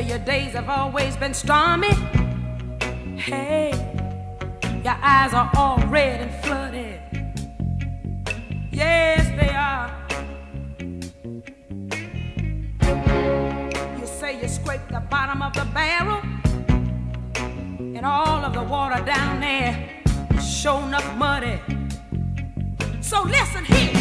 your days have always been stormy. Hey, your eyes are all red and flooded. Yes, they are. You say you scraped the bottom of the barrel, and all of the water down there is sure enough muddy. So listen here.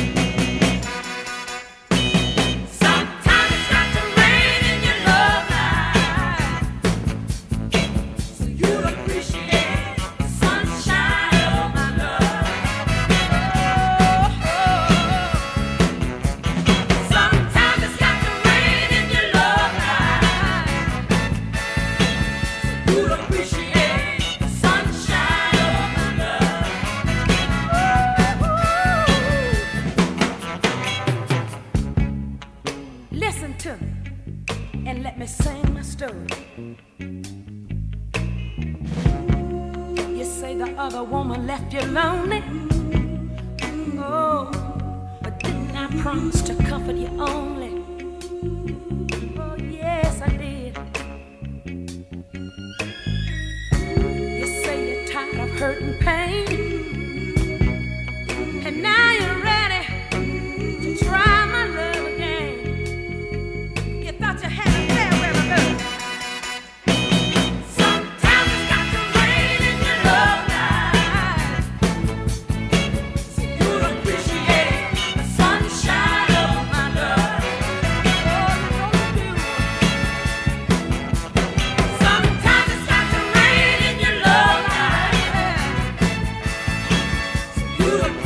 Listen to me and let me sing my story. You say the other woman left you lonely. Oh, but didn't I promise to comfort you only? Oh, yes, I did. You say you're tired of hurt and pain, and now you're ready to try my love again. You thought you had a farewell love. Sometimes it's got to rain in your love life, so you'll appreciate the sunshine of my love. Oh, you know you do. Sometimes it's got to rain in your love life, so you'll appreciate